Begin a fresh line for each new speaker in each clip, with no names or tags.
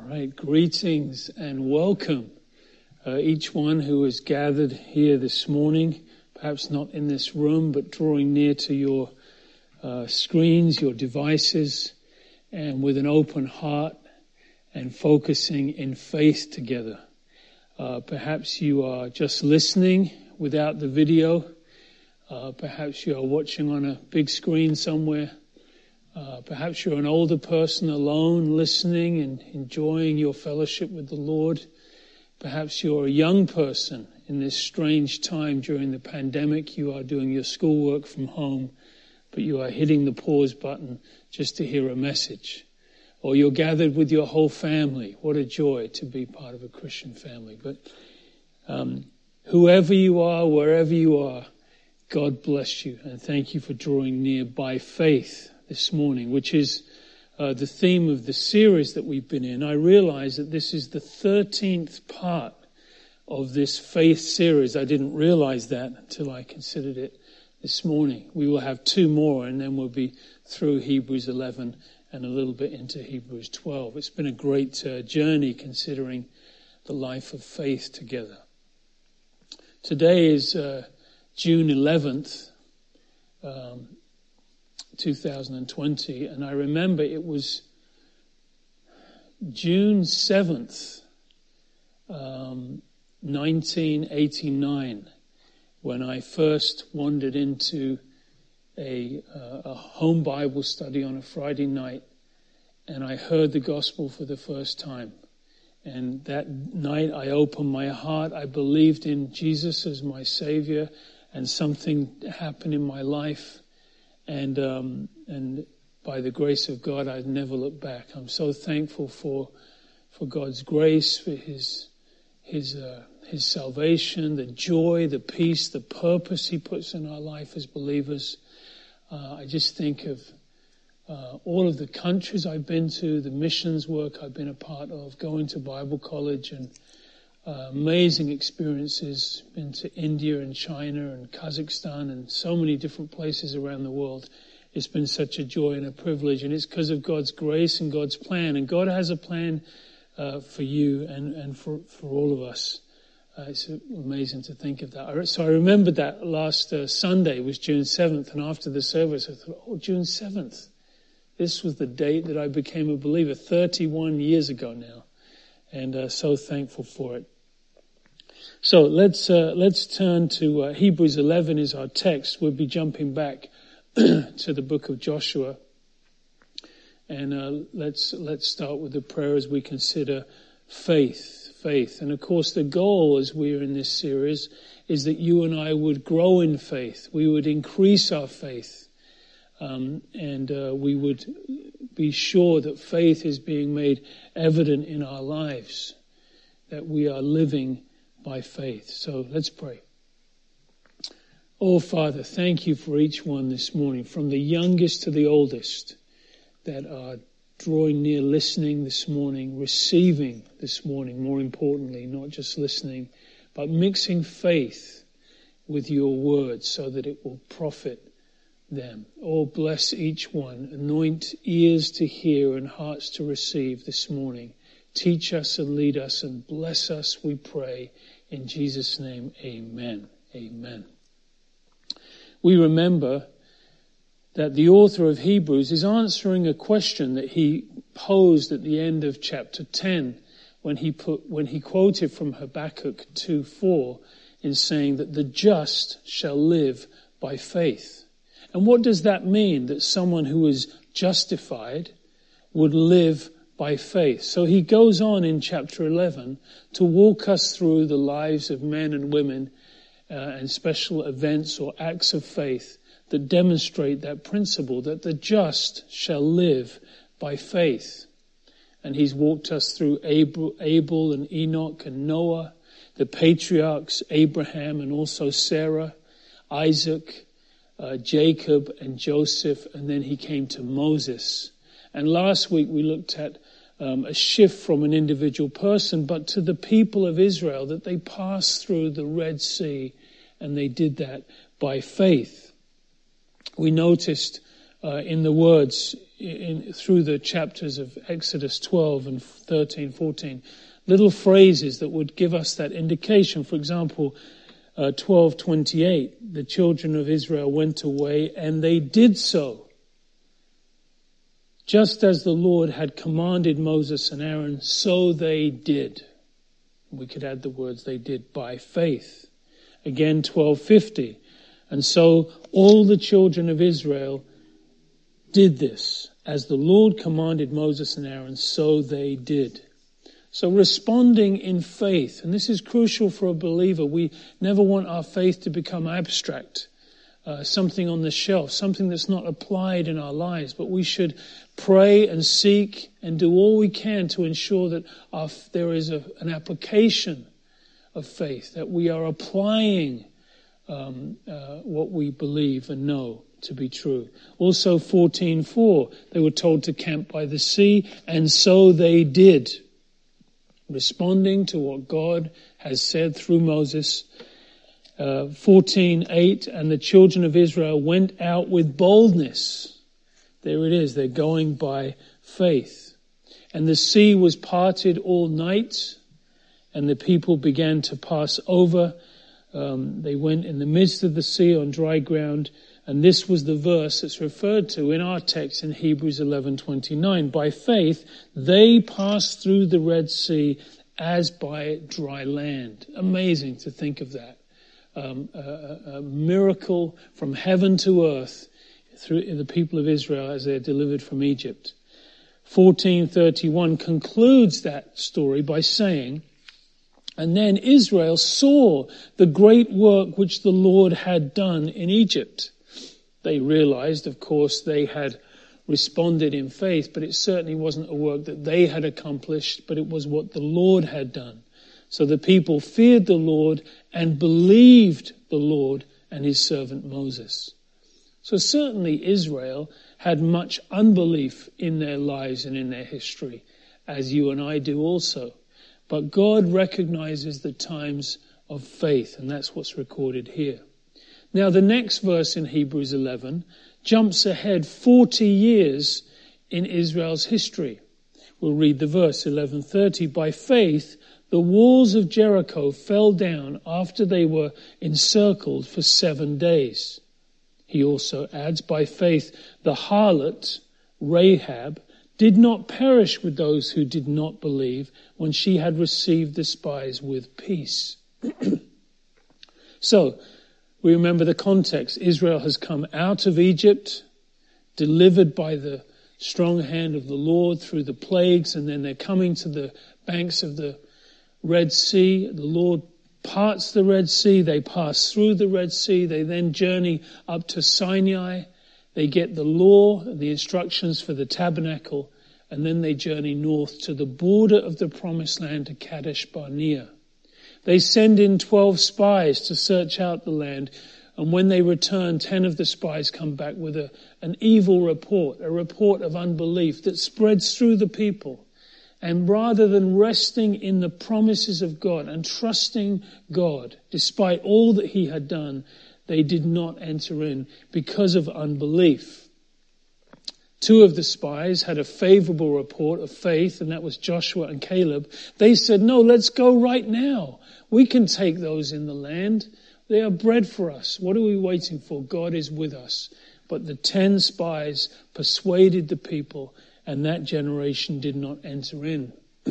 All right, greetings and welcome. Each one who is gathered here this morning, perhaps not in this room, but drawing near to your screens, your devices, and with an open heart and focusing in faith together. Perhaps you are just listening without the video. Perhaps you are watching on a big screen somewhere. Perhaps you're an older person alone, listening and enjoying your fellowship with the Lord. Perhaps you're a young person in this strange time during the pandemic. You are doing your schoolwork from home, but you are hitting the pause button just to hear a message. Or you're gathered with your whole family. What a joy to be part of a Christian family. But whoever you are, wherever you are, God bless you. And thank you for drawing near by faith this morning, which is the theme of the series that we've been in. I realize that this is the 13th part of this faith series. I didn't realize that until I considered it this morning. We will have 2 more and then we'll be through Hebrews 11 and a little bit into Hebrews 12. It's been a great journey considering the life of faith together. Today is June 11th, 2020, and I remember it was June 7th, 1989, when I first wandered into a home Bible study on a Friday night, and I heard the gospel for the first time. And that night I opened my heart. I believed in Jesus as my Savior, and something happened in my life. And by the grace of God, I've never looked back. I'm so thankful for God's grace, for His salvation, the joy, the peace, the purpose He puts in our life as believers. I just think of all of the countries I've been to, the missions work I've been a part of, going to Bible college, and amazing experiences. Been to India and China and Kazakhstan and so many different places around the world. It's been such a joy and a privilege, and it's because of God's grace and God's plan. And God has a plan for you and for all of us. It's amazing to think of that. So I remembered that last Sunday was June 7th, and after the service I thought, June 7th. This was the date that I became a believer 31 years ago now, and so thankful for it. So let's turn to Hebrews 11 is our text. We'll be jumping back to the book of Joshua, and let's start with the prayer as we consider faith. And of course, the goal as we are in this series is that you and I would grow in faith. We would increase our faith, and we would be sure that faith is being made evident in our lives, that we are living by faith. So let's pray. Oh, Father, thank you for each one this morning, from the youngest to the oldest, that are drawing near, listening this morning, receiving this morning, more importantly, not just listening, but mixing faith with your word so that it will profit them. Oh, bless each one. Anoint ears to hear and hearts to receive this morning. Teach us and lead us and bless us, we pray. In Jesus' name, amen. Amen. We remember that the author of Hebrews is answering a question that he posed at the end of chapter 10 when he quoted from Habakkuk 2:4 in saying that the just shall live by faith. And what does that mean, that someone who is justified would live by faith? So he goes on in chapter 11 to walk us through the lives of men and women and special events or acts of faith that demonstrate that principle, that the just shall live by faith. And he's walked us through Abel and Enoch and Noah, the patriarchs, Abraham and also Sarah, Isaac, Jacob and Joseph, and then he came to Moses. And last week we looked at a shift from an individual person, but to the people of Israel, that they passed through the Red Sea, and they did that by faith. We noticed in the words through the chapters of Exodus 12 and 13, 14. Little phrases that would give us that indication. For example, 12:28, the children of Israel went away and they did so, just as the Lord had commanded Moses and Aaron, so they did. We could add the words they did by faith. Again, 12:50, and so all the children of Israel did this, as the Lord commanded Moses and Aaron, so they did. So responding in faith, and this is crucial for a believer. We never want our faith to become abstract, something on the shelf, something that's not applied in our lives. But we should pray and seek and do all we can to ensure that there is an application of faith, that we are applying what we believe and know to be true. Also 14:4, they were told to camp by the sea, and so they did. Responding to what God has said through Moses. 14:8, and the children of Israel went out with boldness. There it is, they're going by faith. And the sea was parted all night, and the people began to pass over. They went in the midst of the sea on dry ground, and this was the verse that's referred to in our text in Hebrews 11:29. By faith, they passed through the Red Sea as by dry land. Amazing to think of that. A miracle from heaven to earth through the people of Israel as they're delivered from Egypt. 14:31 concludes that story by saying, and then Israel saw the great work which the Lord had done in Egypt. They realized, of course, they had responded in faith, but it certainly wasn't a work that they had accomplished, but it was what the Lord had done. So the people feared the Lord and believed the Lord and his servant Moses. So certainly Israel had much unbelief in their lives and in their history, as you and I do also. But God recognizes the times of faith, and that's what's recorded here. Now the next verse in Hebrews 11 jumps ahead 40 years in Israel's history. We'll read the verse, 11:30. By faith, the walls of Jericho fell down after they were encircled for 7 days. He also adds, by faith, the harlot, Rahab, did not perish with those who did not believe when she had received the spies with peace. So, we remember the context. Israel has come out of Egypt, delivered by the strong hand of the Lord through the plagues, and then they're coming to the banks of the Red Sea. The Lord parts the Red Sea. They pass through the Red Sea. They then journey up to Sinai. They get the law and the instructions for the tabernacle, and then they journey north to the border of the promised land to Kadesh Barnea. They send in 12 spies to search out the land, and when they return, 10 of the spies come back with an evil report, a report of unbelief that spreads through the people. And rather than resting in the promises of God and trusting God, despite all that he had done, they did not enter in because of unbelief. 2 of the spies had a favorable report of faith, and that was Joshua and Caleb. They said, no, let's go right now. We can take those in the land. They are bread for us. What are we waiting for? God is with us. But the 10 spies persuaded the people, and that generation did not enter in.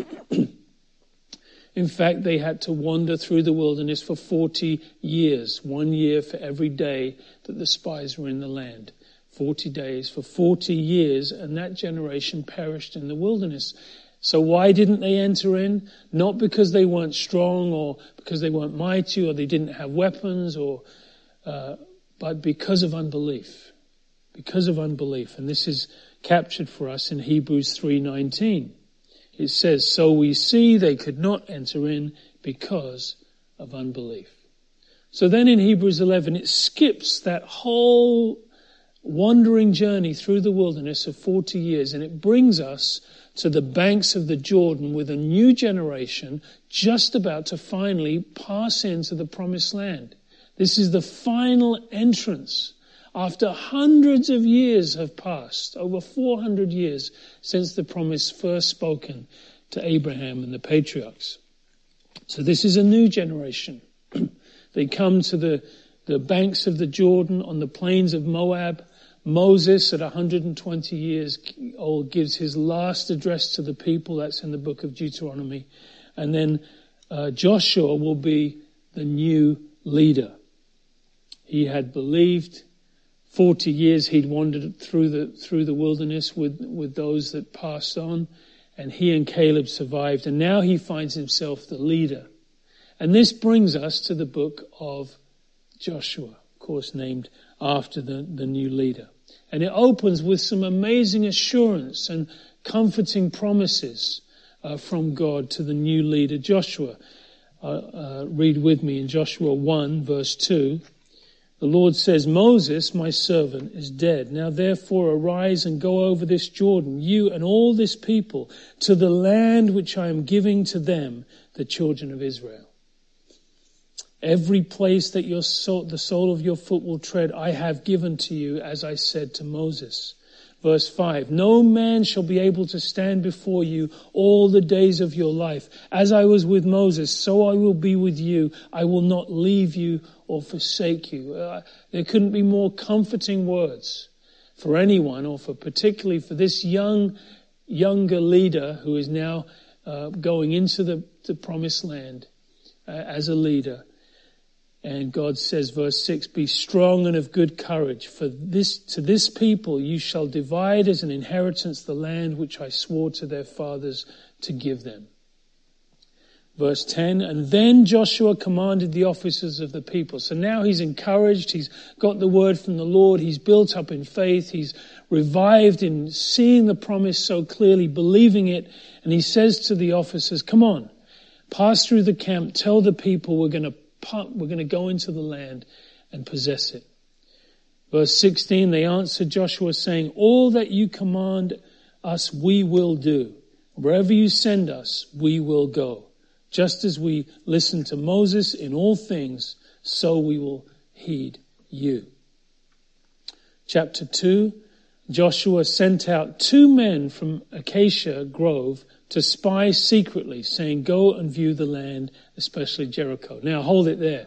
In fact, they had to wander through the wilderness for 40 years, 1 year for every day that the spies were in the land. 40 days for 40 years, and that generation perished in the wilderness. So why didn't they enter in? Not because they weren't strong or because they weren't mighty or they didn't have weapons, but because of unbelief. Because of unbelief. And this is captured for us in Hebrews 3:19. It says, so we see they could not enter in because of unbelief. So then in Hebrews 11, it skips that whole wandering journey through the wilderness of 40 years, and it brings us to the banks of the Jordan with a new generation just about to finally pass into the promised land. This is the final entrance after hundreds of years have passed, over 400 years since the promise first spoken to Abraham and the patriarchs. So this is a new generation. They come to the banks of the Jordan on the plains of Moab. Moses, at 120 years old, gives his last address to the people. That's in the book of Deuteronomy. And then Joshua will be the new leader. He had believed. 40 years he'd wandered through the wilderness with those that passed on, and he and Caleb survived, and now he finds himself the leader. And this brings us to the book of Joshua, of course named after the new leader. And it opens with some amazing assurance and comforting promises from God to the new leader Joshua. Read with me in Joshua 1 verse 2. The Lord says, Moses, my servant, is dead. Now therefore arise and go over this Jordan, you and all this people, to the land which I am giving to them, the children of Israel. Every place that the sole of your foot will tread, I have given to you, as I said to Moses. Verse 5, no man shall be able to stand before you all the days of your life. As I was with Moses, so I will be with you. I will not leave you or forsake you. There couldn't be more comforting words for anyone, or particularly for this younger leader who is now going into the promised land as a leader. And God says, verse 6, be strong and of good courage, for to this people you shall divide as an inheritance the land which I swore to their fathers to give them. Verse 10, and then Joshua commanded the officers of the people. So now he's encouraged, he's got the word from the Lord, he's built up in faith, he's revived in seeing the promise so clearly, believing it, and he says to the officers, come on, pass through the camp, tell the people we're going to go into the land and possess it. Verse 16, they answered Joshua saying, all that you command us we will do. Wherever you send us, we will go. Just as we listened to Moses in all things, so we will heed you. Chapter 2, Joshua sent out 2 men from Acacia Grove to spy secretly, saying, go and view the land, especially Jericho. Now hold it there.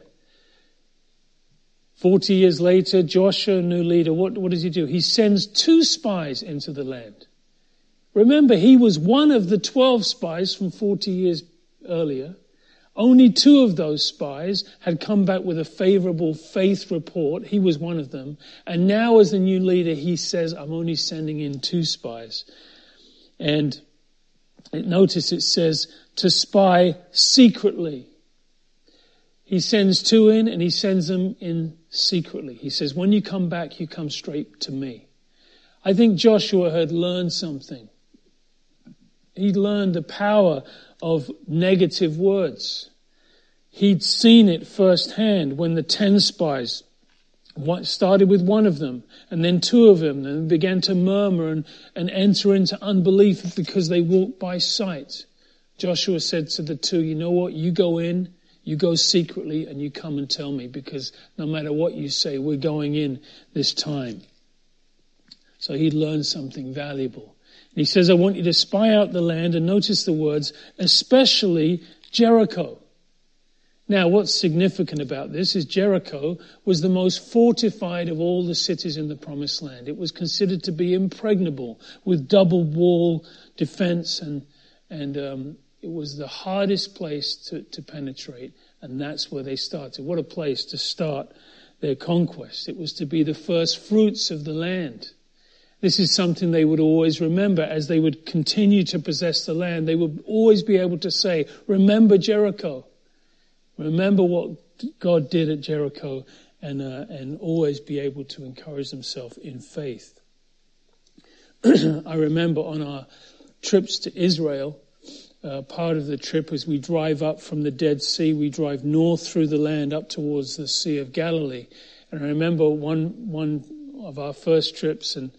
40 years later, Joshua, new leader, what does he do? He sends 2 spies into the land. Remember, he was one of the 12 spies from 40 years earlier. Only 2 of those spies had come back with a favorable faith report. He was one of them. And now as the new leader, he says, I'm only sending in 2 spies. And notice it says to spy secretly. He sends 2 in and he sends them in secretly. He says, when you come back, you come straight to me. I think Joshua had learned something. He'd learned the power of negative words. He'd seen it firsthand when the 10 spies started with 1 of them and then 2 of them and began to murmur and enter into unbelief because they walked by sight. Joshua said to the 2, you know what, you go in, you go secretly and you come and tell me, because no matter what you say, we're going in this time. So he'd learned something valuable. And he says, I want you to spy out the land, and notice the words, especially Jericho. Now, what's significant about this is Jericho was the most fortified of all the cities in the Promised Land. It was considered to be impregnable with double wall defense, and it was the hardest place to penetrate, and that's where they started. What a place to start their conquest. It was to be the first fruits of the land. This is something they would always remember as they would continue to possess the land. They would always be able to say, remember Jericho. Remember what God did at Jericho, and always be able to encourage themselves in faith. I remember on our trips to Israel, part of the trip as we drive up from the Dead Sea, we drive north through the land up towards the Sea of Galilee. And I remember one of our first trips, and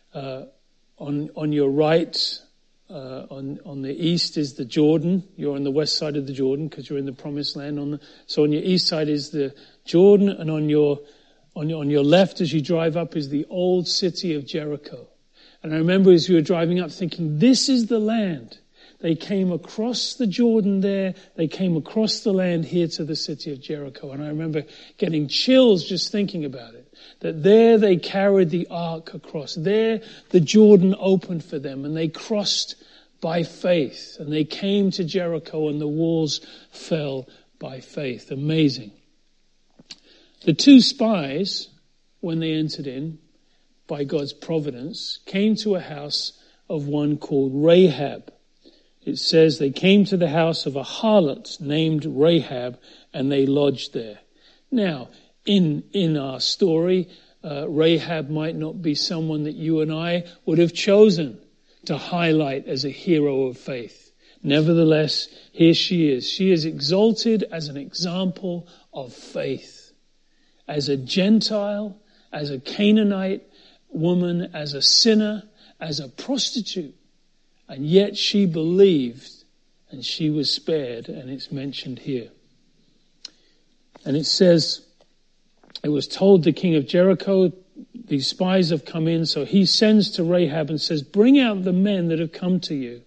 on your right, on the east is the Jordan. You're on the west side of the Jordan because you're in the Promised Land. So on your east side is the Jordan, and on your On your left as you drive up is the old city of Jericho. And I remember as we were driving up thinking, this is the land. They came across the Jordan there. They came across the land here to the city of Jericho. And I remember getting chills just thinking about it. That there they carried the ark across. There the Jordan opened for them and they crossed by faith. And they came to Jericho and the walls fell by faith. Amazing. The two spies, when they entered in, by God's providence, came to a house of one called Rahab. It says they came to the house of a harlot named Rahab, and they lodged there. Now, in our story, Rahab might not be someone that you and I would have chosen to highlight as a hero of faith. Nevertheless, here she is. She is exalted as an example of faith. As a Gentile, as a Canaanite woman, as a sinner, as a prostitute. And yet she believed and she was spared, and it's mentioned here. And it says, it was told the king of Jericho, these spies have come in, so he sends to Rahab and says, bring out the men that have come to you.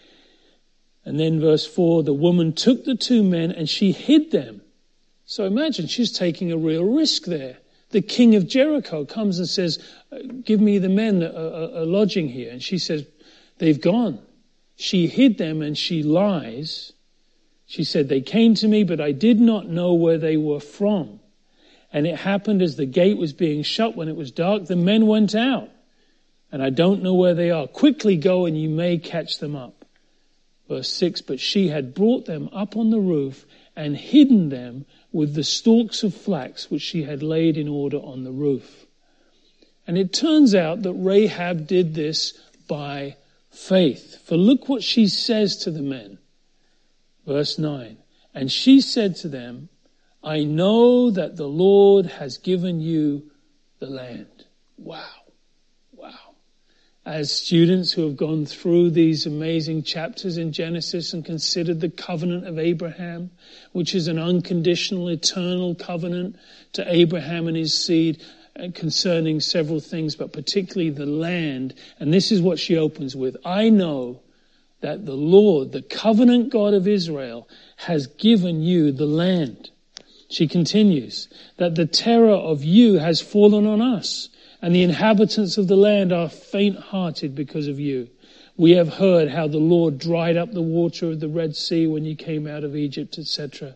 And then verse 4, the woman took the two men and she hid them. So imagine, she's taking a real risk there. The king of Jericho comes and says, give me the men that are lodging here. And she says, they've gone. She hid them and she lies. She said, they came to me, but I did not know where they were from. And it happened as the gate was being shut when it was dark, the men went out. And I don't know where they are. Quickly go and you may catch them up. Verse 6, but she had brought them up on the roof and hidden them with the stalks of flax which she had laid in order on the roof. And it turns out that Rahab did this by faith. For look what she says to the men. Verse 9, and she said to them, I know that the Lord has given you the land. Wow. Wow. As students who have gone through these amazing chapters in Genesis and considered the covenant of Abraham, which is an unconditional, eternal covenant to Abraham and his seed concerning several things, but particularly the land. And this is what she opens with. I know that the Lord, the covenant God of Israel, has given you the land. She continues, that the terror of you has fallen on us, and the inhabitants of the land are faint-hearted because of you. We have heard how the Lord dried up the water of the Red Sea when you came out of Egypt, etc.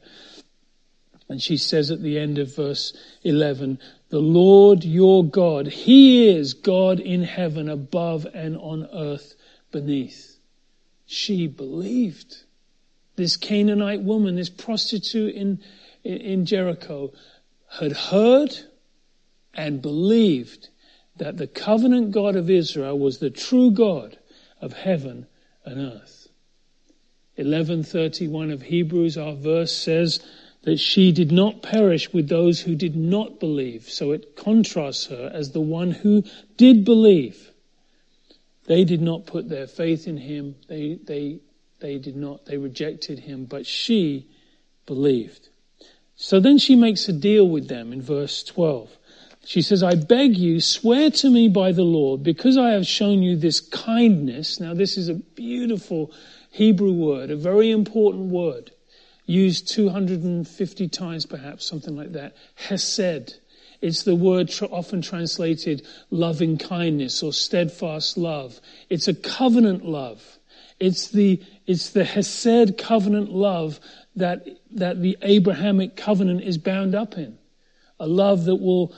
And she says at the end of verse 11, the Lord your God, He is God in heaven above and on earth beneath. She believed. This Canaanite woman, this prostitute in Jericho, had heard and believed that the covenant God of Israel was the true God of heaven and earth. 11:31 of Hebrews, our verse says that she did not perish with those who did not believe. So it contrasts her as the one who did believe. They did not put their faith in him. They rejected him, but she believed. So then she makes a deal with them in verse 12. She says, I beg you, swear to me by the Lord, because I have shown you this kindness. Now this is a beautiful Hebrew word, a very important word, used 250 times perhaps, something like that. Hesed. It's the word often translated loving kindness or steadfast love. It's a covenant love. It's the Hesed covenant love that the Abrahamic covenant is bound up in. A love that will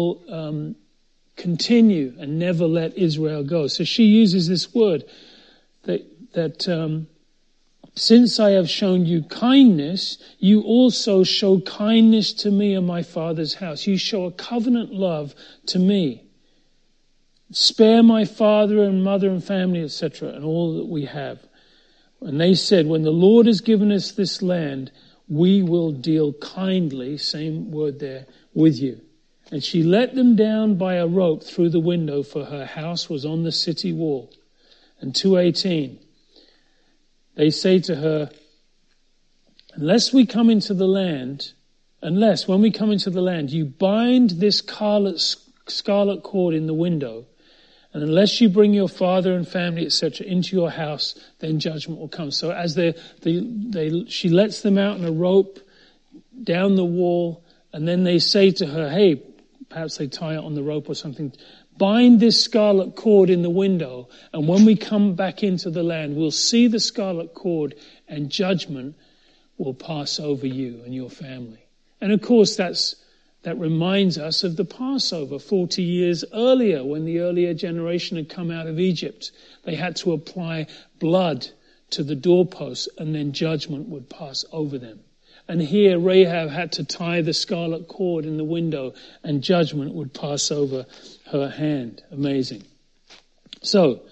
continue and never let Israel go. So she uses this word that since I have shown you kindness, you also show kindness to me and my Father's house. You show a covenant love to me. Spare my father and mother and family, etc., and all that we have. And they said, when the Lord has given us this land, we will deal kindly, same word there, with you. And she let them down by a rope through the window, for her house was on the city wall. And 2:18, they say to her, unless we come into the land unless when we come into the land, you bind this scarlet cord in the window, and unless you bring your father and family, etc., into your house, then judgment will come. So as she lets them out on a rope down the wall, and then they say to her, hey, perhaps they tie it on the rope or something, bind this scarlet cord in the window, and when we come back into the land, we'll see the scarlet cord, and judgment will pass over you and your family. And of course, that reminds us of the Passover 40 years earlier, when the earlier generation had come out of Egypt. They had to apply blood to the doorposts, and then judgment would pass over them. And here Rahab had to tie the scarlet cord in the window, and judgment would pass over her hand. Amazing. So,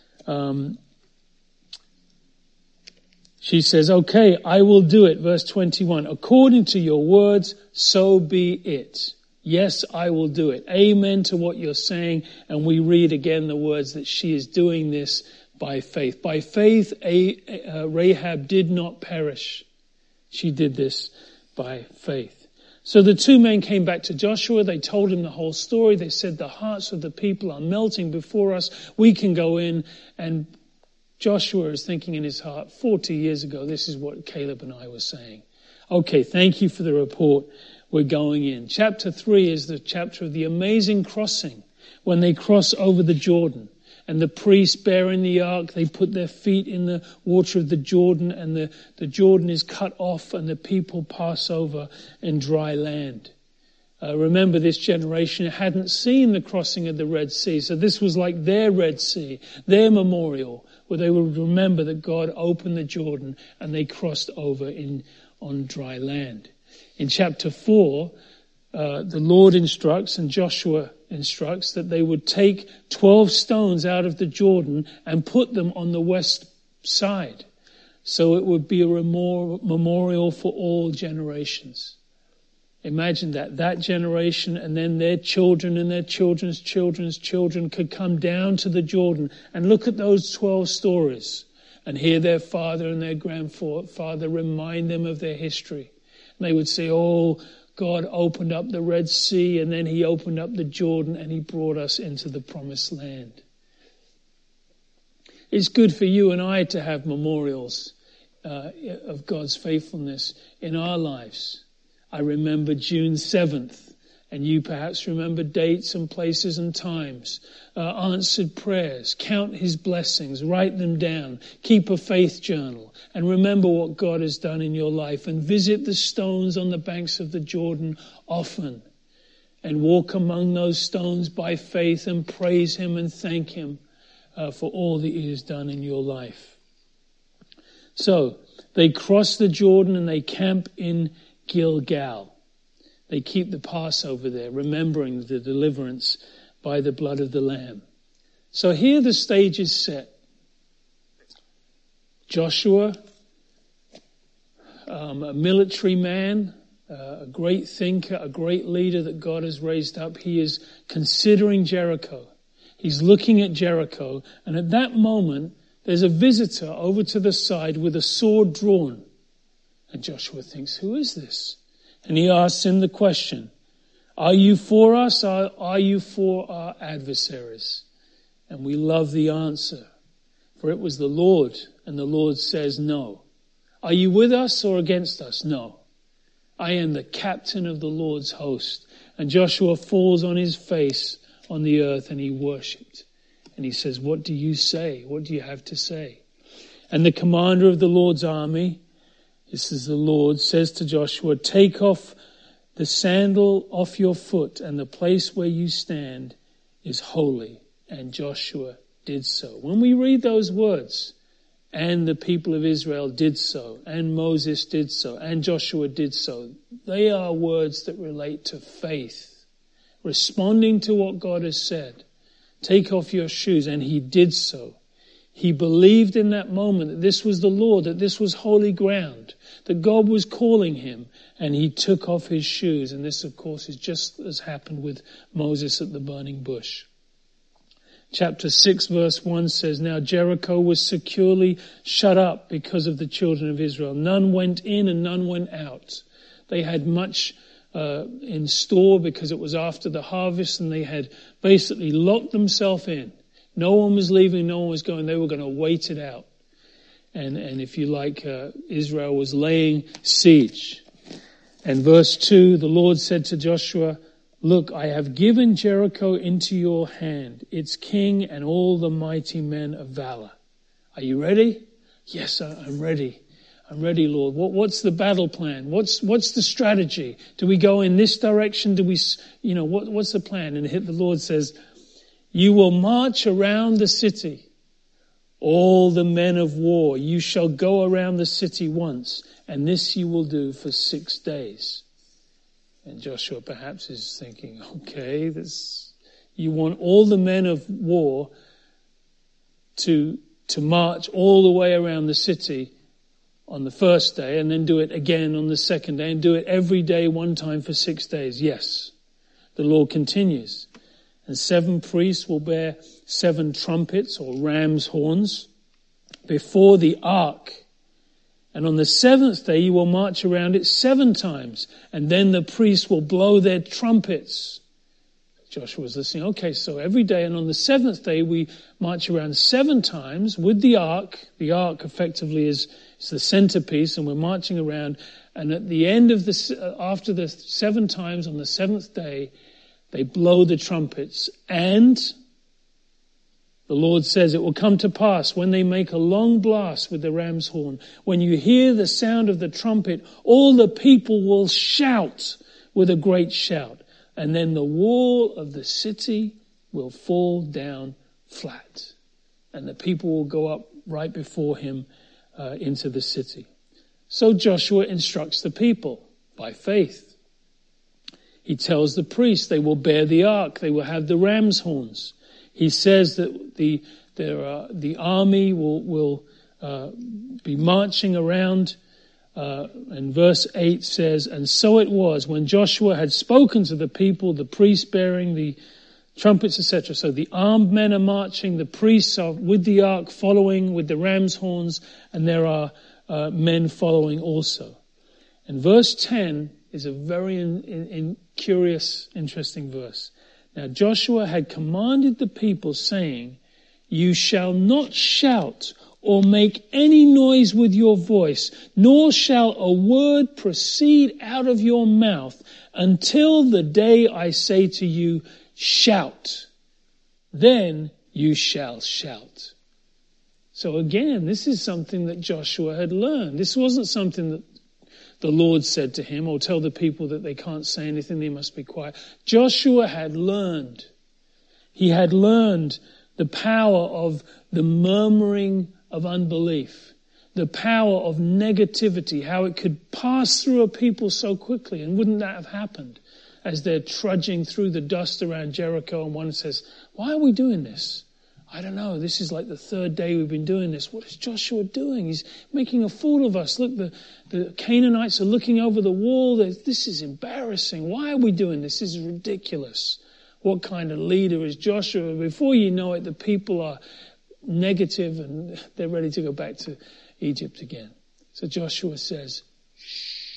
she says, okay, I will do it. Verse 21, according to your words, so be it. Yes, I will do it. Amen to what you're saying. And we read again the words that she is doing this by faith. By faith, Rahab did not perish. She did this by faith. So the two men came back to Joshua. They told him the whole story. They said, the hearts of the people are melting before us. We can go in. And Joshua is thinking in his heart, 40 years ago, this is what Caleb and I were saying. Okay, thank you for the report. We're going in. Chapter 3 is the chapter of the amazing crossing, when they cross over the Jordan. And the priests bearing the ark, they put their feet in the water of the Jordan, and the Jordan is cut off, and the people pass over in dry land. Remember, this generation hadn't seen the crossing of the Red Sea, so this was like their Red Sea, their memorial, where they would remember that God opened the Jordan and they crossed over on dry land. In chapter 4, the Lord instructs, and Joshua instructs, that they would take 12 stones out of the Jordan and put them on the west side, so it would be a memorial for all generations. Imagine that generation, and then their children and their children's children's children could come down to the Jordan and look at those 12 stories and hear their father and their grandfather remind them of their history. And they would say, oh, God opened up the Red Sea, and then he opened up the Jordan, and he brought us into the promised land. It's good for you and I to have memorials of God's faithfulness in our lives. I remember June 7th, and you perhaps remember dates and places and times. Answered prayers, count his blessings, write them down, keep a faith journal, and remember what God has done in your life, and visit the stones on the banks of the Jordan often, and walk among those stones by faith and praise him and thank him for all that he has done in your life. So they cross the Jordan and they camp in Gilgal. They keep the Passover there, remembering the deliverance by the blood of the Lamb. So here the stage is set. Joshua, a military man, a great thinker, a great leader that God has raised up. He is considering Jericho. He's looking at Jericho, and at that moment, there's a visitor over to the side with a sword drawn. And Joshua thinks, who is this? And he asks him the question, are you for us or are you for our adversaries? And we love the answer, for it was the Lord, and the Lord says no. Are you with us or against us? No. I am the captain of the Lord's host. And Joshua falls on his face on the earth and he worshipped. And he says, what do you say? What do you have to say? And the commander of the Lord's army, this is the Lord, says to Joshua, take off the sandal off your foot, and the place where you stand is holy. And Joshua did so. When we read those words, and the people of Israel did so, and Moses did so, and Joshua did so, they are words that relate to faith, responding to what God has said. Take off your shoes, and he did so. He believed in that moment that this was the Lord, that this was holy ground, that God was calling him, and he took off his shoes. And this, of course, is just as happened with Moses at the burning bush. Chapter 6, verse 1 says, now Jericho was securely shut up because of the children of Israel. None went in and none went out. They had much in store because it was after the harvest, and they had basically locked themselves in. No one was leaving, no one was going. They were going to wait it out. And if you like, Israel was laying siege. And verse 2, the Lord said to Joshua, "Look, I have given Jericho into your hand, its king and all the mighty men of valor." Are you ready? Yes, I'm ready. I'm ready, Lord. What's the battle plan? What's the strategy? Do we go in this direction? Do we, what's the plan? And the Lord says, "You will march around the city, all the men of war. You shall go around the city once, and this you will do for 6 days." And Joshua perhaps is thinking, okay, you want all the men of war to march all the way around the city on the first day, and then do it again on the second day, and do it every day one time for 6 days. Yes. The Lord continues. "And 7 priests will bear 7 trumpets or ram's horns before the ark. And on the 7th day you will march around it 7 times, and then the priests will blow their trumpets." Joshua was listening. Okay, so every day, and on the 7th day we march around 7 times with the ark. The ark effectively is the centerpiece, and we're marching around. And at the end of after the 7 times on the 7th day, they blow the trumpets. And the Lord says, "It will come to pass when they make a long blast with the ram's horn. When you hear the sound of the trumpet, all the people will shout with a great shout. And then the wall of the city will fall down flat. And the people will go up right before him into the city." So Joshua instructs the people by faith. He tells the priests they will bear the ark. They will have the ram's horns. He says that the army will be marching around. And verse 8 says, "And so it was when Joshua had spoken to the people, the priests bearing the trumpets, etc." So the armed men are marching, the priests are with the ark following with the ram's horns, and there are men following also. And verse 10 is a very curious, interesting verse. "Now Joshua had commanded the people, saying, 'You shall not shout or make any noise with your voice, nor shall a word proceed out of your mouth until the day I say to you, shout. Then you shall shout.'" So again, this is something that Joshua had learned. This wasn't something that the Lord said to him, or tell the people that they can't say anything, they must be quiet. Joshua had learned. He had learned the power of the murmuring of unbelief, the power of negativity, how it could pass through a people so quickly. And wouldn't that have happened as they're trudging through the dust around Jericho, and one says, "Why are we doing this?" "I don't know. This is like the 3rd day we've been doing this." "What is Joshua doing? He's making a fool of us. Look, the Canaanites are looking over the wall. This is embarrassing. Why are we doing this? This is ridiculous. What kind of leader is Joshua?" Before you know it, the people are negative and they're ready to go back to Egypt again. So Joshua says, "Shh."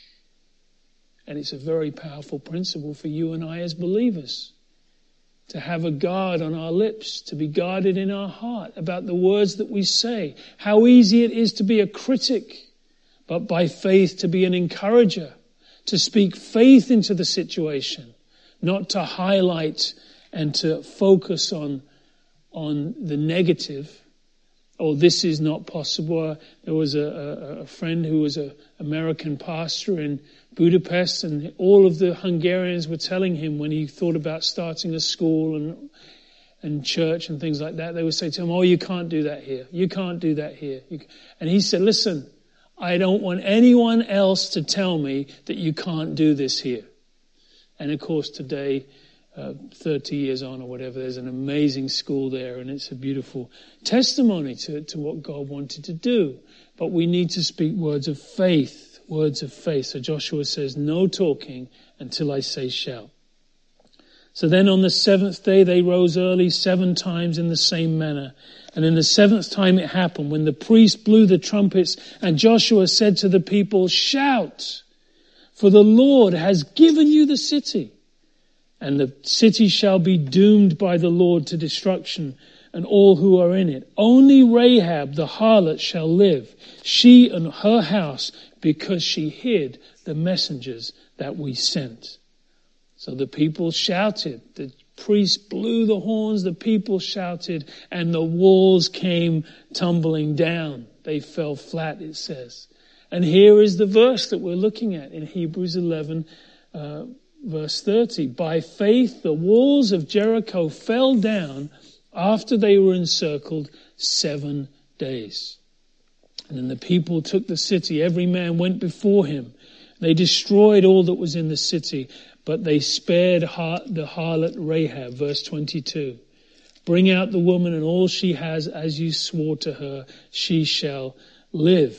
And it's a very powerful principle for you and I as believers, to have a guard on our lips, to be guarded in our heart about the words that we say. How easy it is to be a critic, but by faith to be an encourager, to speak faith into the situation, not to highlight and to focus on the negative. "Oh, this is not possible." There was a friend who was an American pastor in Budapest, and all of the Hungarians were telling him when he thought about starting a school and church and things like that, they would say to him, "Oh, you can't do that here. You can't do that here." And he said, "Listen, I don't want anyone else to tell me that you can't do this here." And of course today, 30 years on or whatever, there's an amazing school there, and it's a beautiful testimony to what God wanted to do. But we need to speak words of faith, words of faith. So Joshua says, "No talking until I say shout." So then on the 7th day they rose early 7 times in the same manner. And in the 7th time it happened, when the priest blew the trumpets, and Joshua said to the people, "Shout, For the Lord has given you the city, and the city shall be doomed by the Lord to destruction, and all who are in it. Only Rahab the harlot shall live, she and her house, because she hid the messengers that we sent. So the people shouted, the priests blew the horns, the people shouted, and the walls came tumbling down. They fell flat, it says. And here is the verse that we're looking at in Hebrews 11, verse 30. By faith, the walls of Jericho fell down after they were encircled 7 days. And then the people took the city. Every man went before him. They destroyed all that was in the city, but they spared the harlot Rahab. Verse 22. Bring out the woman and all she has, as you swore to her, she shall live.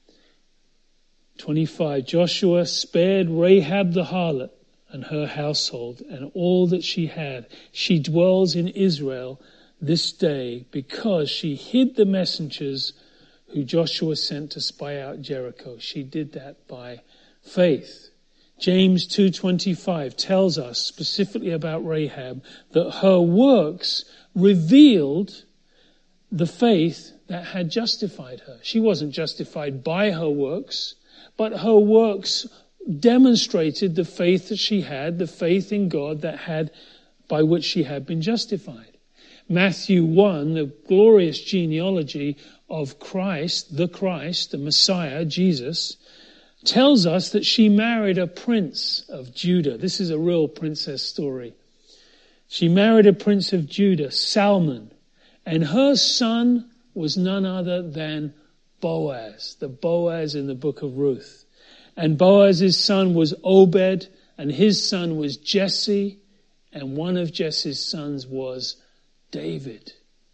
25. Joshua spared Rahab the harlot and her household and all that she had. She dwells in Israel this day because she hid the messengers who Joshua sent to spy out Jericho. She did that by faith. James 2:25 tells us specifically about Rahab that her works revealed the faith that had justified her. She wasn't justified by her works, but her works demonstrated the faith that she had, the faith in God by which she had been justified. Matthew 1, the glorious genealogy of Christ, the Messiah, Jesus, tells us that she married a prince of Judah. This is a real princess story. She married a prince of Judah, Salmon, and her son was none other than Boaz, the Boaz in the book of Ruth. And Boaz's son was Obed, and his son was Jesse, and one of Jesse's sons was David.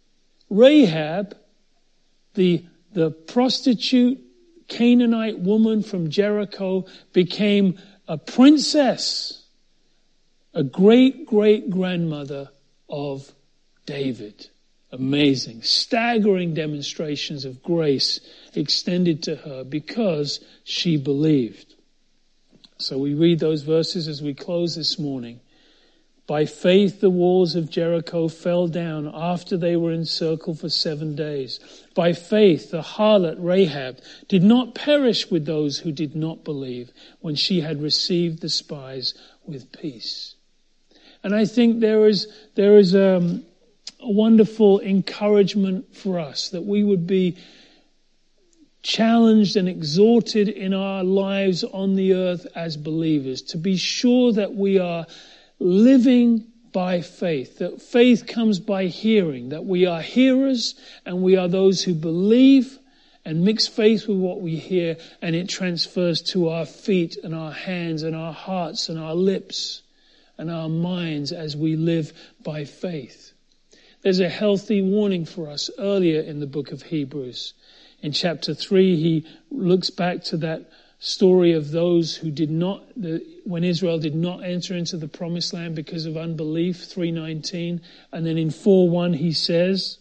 Rahab, the prostitute Canaanite woman from Jericho, became a princess, a great-great-grandmother of David. Amazing, staggering demonstrations of grace extended to her because she believed. So we read those verses as we close this morning. By faith, the walls of Jericho fell down after they were encircled for 7 days. By faith, the harlot Rahab did not perish with those who did not believe when she had received the spies with peace. And I think there is a wonderful encouragement for us that we would be challenged and exhorted in our lives on the earth as believers to be sure that we are living by faith, that faith comes by hearing, that we are hearers and we are those who believe and mix faith with what we hear, and it transfers to our feet and our hands and our hearts and our lips and our minds as we live by faith. There's a healthy warning for us earlier in the book of Hebrews. In chapter 3, he looks back to that story of those who when Israel did not enter into the promised land because of unbelief, 3:19. And then in 4:1 he says,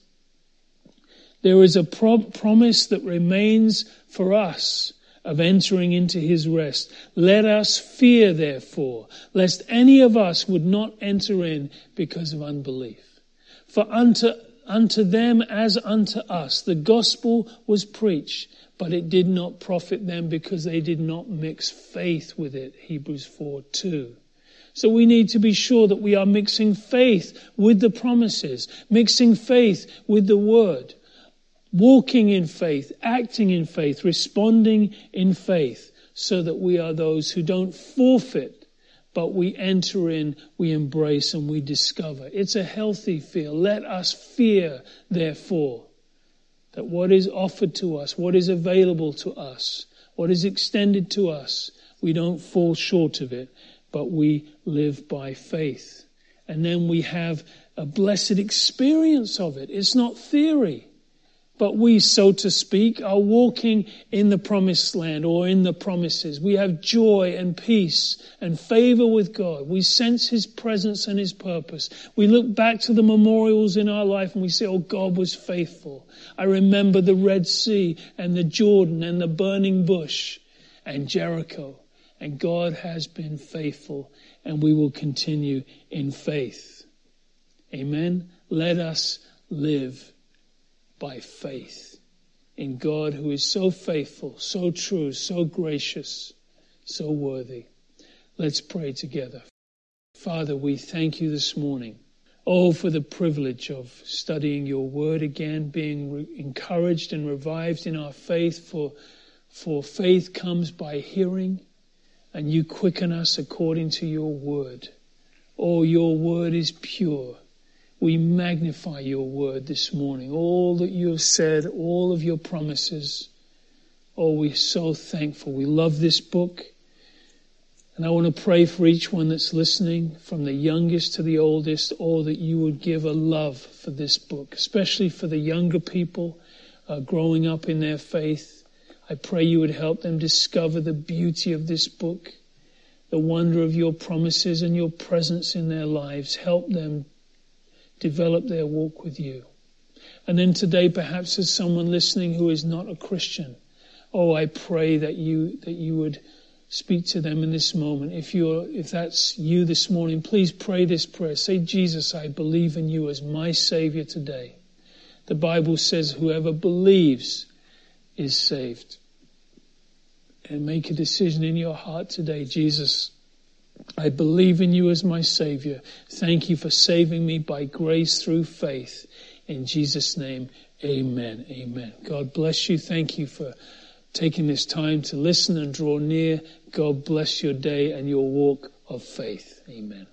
there is a promise that remains for us of entering into his rest. Let us fear, therefore, lest any of us would not enter in because of unbelief. For unto them as unto us the gospel was preached, but it did not profit them because they did not mix faith with it. Hebrews 4:2. So we need to be sure that we are mixing faith with the promises, mixing faith with the word, walking in faith, acting in faith, responding in faith, so that we are those who don't forfeit, but we enter in, we embrace, and we discover. It's a healthy fear. Let us fear, therefore, that what is offered to us, what is available to us, what is extended to us, we don't fall short of it, but we live by faith. And then we have a blessed experience of it. It's not theory, but we, so to speak, are walking in the promised land or in the promises. We have joy and peace and favor with God. We sense his presence and his purpose. We look back to the memorials in our life and we say, oh, God was faithful. I remember the Red Sea and the Jordan and the burning bush and Jericho. And God has been faithful, and we will continue in faith. Amen. Let us live by faith in God, who is so faithful, so true, so gracious, so worthy. Let's pray together. Father, we thank you this morning. Oh, for the privilege of studying your word again, being encouraged and revived in our faith, for faith comes by hearing, and you quicken us according to your word. Oh, your word is pure. We magnify your word this morning. All that you have said, all of your promises. Oh, we're so thankful. We love this book. And I want to pray for each one that's listening, from the youngest to the oldest, that you would give a love for this book, especially for the younger people growing up in their faith. I pray you would help them discover the beauty of this book, the wonder of your promises and your presence in their lives. Help them develop their walk with you. And then today, perhaps there's someone listening who is not a Christian. Oh, I pray that you would speak to them in this moment. If that's you this morning, please pray this prayer. Say, Jesus, I believe in you as my Savior today. The Bible says whoever believes is saved. And make a decision in your heart today. Jesus, I believe in you as my Savior. Thank you for saving me by grace through faith. In Jesus' name, amen. Amen. God bless you. Thank you for taking this time to listen and draw near. God bless your day and your walk of faith. Amen.